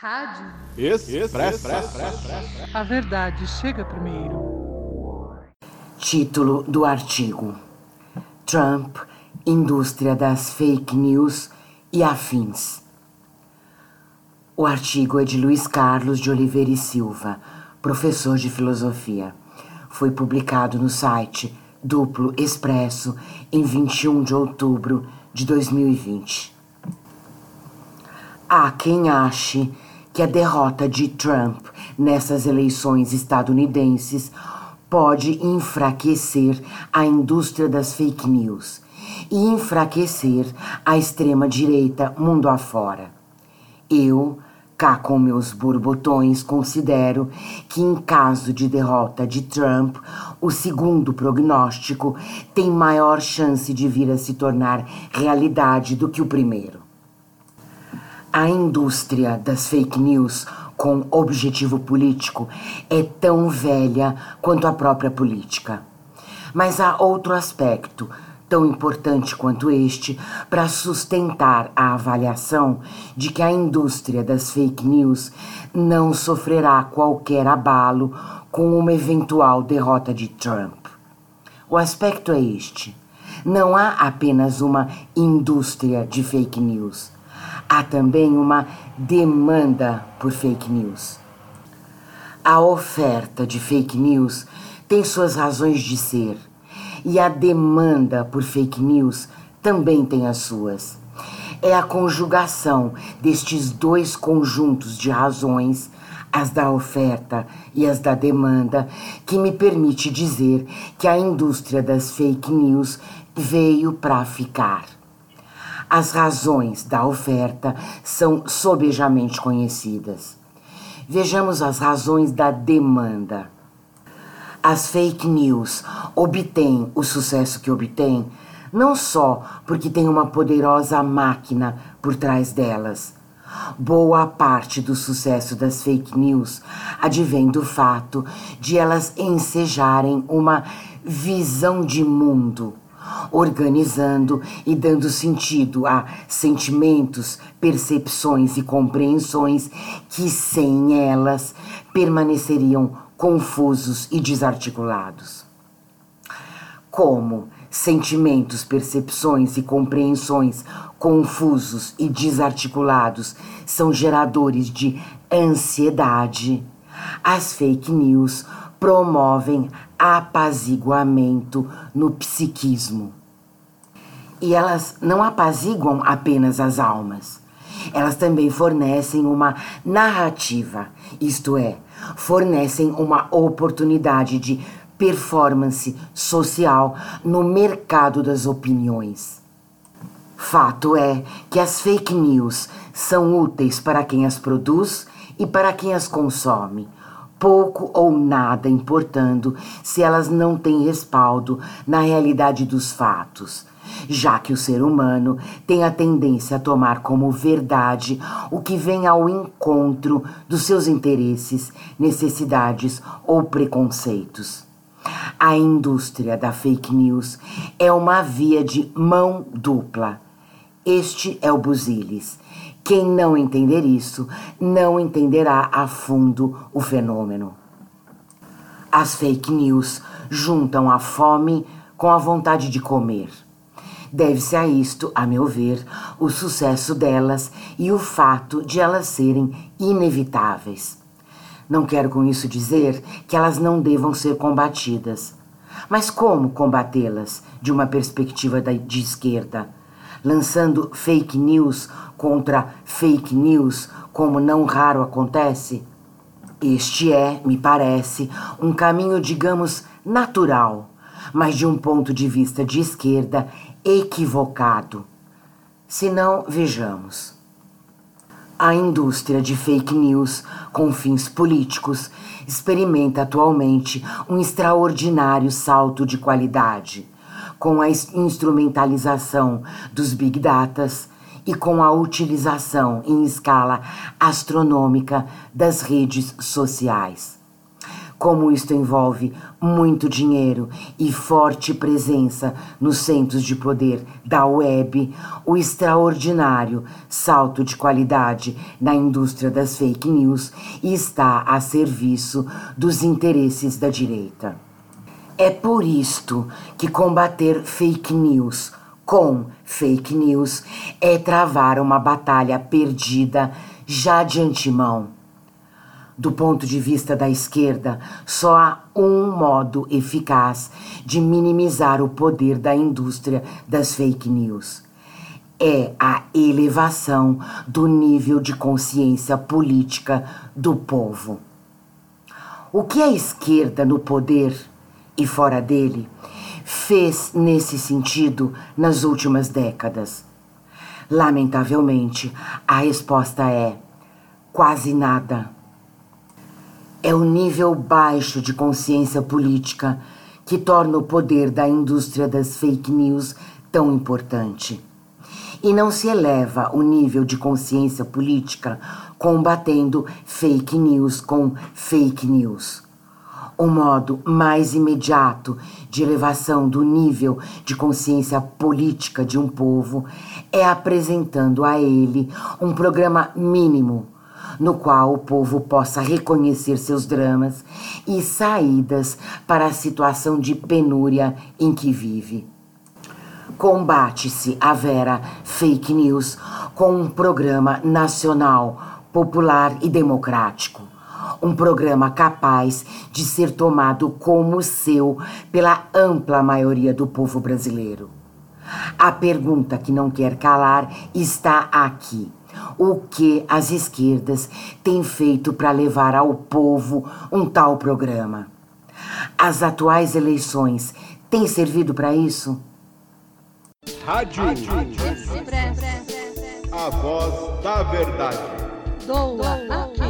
Rádio. Expresso. A verdade chega primeiro. Título do artigo: Trump, indústria das fake news e afins. O artigo é de Luiz Carlos de Oliveira e Silva, professor de filosofia. Foi publicado no site Duplo Expresso em 21 de outubro de 2020. Há quem ache que a derrota de Trump nessas eleições estadunidenses pode enfraquecer a indústria das fake news e enfraquecer a extrema-direita mundo afora. Eu, cá com meus borbotões, considero que em caso de derrota de Trump, o segundo prognóstico tem maior chance de vir a se tornar realidade do que o primeiro. A indústria das fake news com objetivo político é tão velha quanto a própria política. Mas há outro aspecto, tão importante quanto este, para sustentar a avaliação de que a indústria das fake news não sofrerá qualquer abalo com uma eventual derrota de Trump. O aspecto é este: não há apenas uma indústria de fake news. Há também uma demanda por fake news. A oferta de fake news tem suas razões de ser, e a demanda por fake news também tem as suas. É a conjugação destes dois conjuntos de razões, as da oferta e as da demanda, que me permite dizer que a indústria das fake news veio para ficar. As razões da oferta são sobejamente conhecidas. Vejamos as razões da demanda. As fake news obtêm o sucesso que obtêm não só porque tem uma poderosa máquina por trás delas. Boa parte do sucesso das fake news advém do fato de elas ensejarem uma visão de mundo, organizando e dando sentido a sentimentos, percepções e compreensões que sem elas permaneceriam confusos e desarticulados. Como sentimentos, percepções e compreensões confusos e desarticulados são geradores de ansiedade, as fake news promovem apaziguamento no psiquismo. E elas não apaziguam apenas as almas. Elas também fornecem uma narrativa, isto é, fornecem uma oportunidade de performance social no mercado das opiniões. Fato é que as fake news são úteis para quem as produz e para quem as consome, pouco ou nada importando se elas não têm respaldo na realidade dos fatos, já que o ser humano tem a tendência a tomar como verdade o que vem ao encontro dos seus interesses, necessidades ou preconceitos. A indústria da fake news é uma via de mão dupla. Este é o busilis. Quem não entender isso, não entenderá a fundo o fenômeno. As fake news juntam a fome com a vontade de comer. Deve-se a isto, a meu ver, o sucesso delas e o fato de elas serem inevitáveis. Não quero com isso dizer que elas não devam ser combatidas. Mas como combatê-las de uma perspectiva de esquerda? Lançando fake news contra fake news, como não raro acontece? Este é, me parece, um caminho, digamos, natural, mas de um ponto de vista de esquerda equivocado. Se não, vejamos. A indústria de fake news com fins políticos experimenta atualmente um extraordinário salto de qualidade, com a instrumentalização dos Big Datas e com a utilização em escala astronômica das redes sociais. Como isto envolve muito dinheiro e forte presença nos centros de poder da web, o extraordinário salto de qualidade na indústria das fake news está a serviço dos interesses da direita. É por isto que combater fake news com fake news é travar uma batalha perdida já de antemão. Do ponto de vista da esquerda, só há um modo eficaz de minimizar o poder da indústria das fake news. É a elevação do nível de consciência política do povo. O que a esquerda no poder e fora dele fez nesse sentido nas últimas décadas? Lamentavelmente, a resposta é quase nada. É o nível baixo de consciência política que torna o poder da indústria das fake news tão importante. E não se eleva o nível de consciência política combatendo fake news com fake news. O modo mais imediato de elevação do nível de consciência política de um povo é apresentando a ele um programa mínimo no qual o povo possa reconhecer seus dramas e saídas para a situação de penúria em que vive. Combate-se a vera fake news com um programa nacional, popular e democrático. Um programa capaz de ser tomado como seu pela ampla maioria do povo brasileiro. A pergunta que não quer calar está aqui. O que as esquerdas têm feito para levar ao povo um tal programa? As atuais eleições têm servido para isso? Rádio a voz da verdade. Doa aqui.